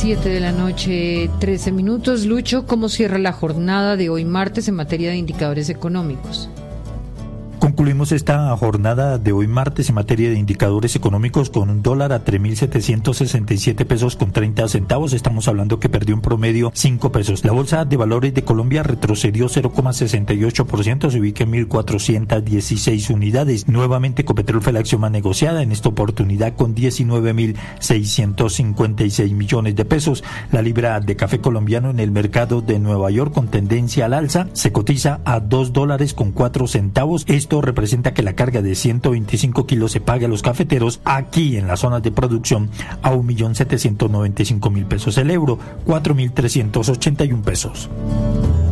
7 de la noche, 13 minutos. Lucho, ¿cómo cierra la jornada de hoy martes en materia de indicadores económicos? Concluimos esta jornada de hoy martes en materia de indicadores económicos con un dólar a 3.767 pesos con 30 centavos. Estamos hablando que perdió en promedio 5 pesos. La Bolsa de Valores de Colombia retrocedió 0,68%, se ubica en 1.416 unidades. Nuevamente Ecopetrol fue la acción más negociada, en esta oportunidad con 19.656 millones de pesos. La libra de café colombiano en el mercado de Nueva York con tendencia al alza se cotiza a $2.04. Esto representa que la carga de 125 kilos se pague a los cafeteros aquí en las zonas de producción a 1.795.000 pesos. El euro, 4.381 pesos.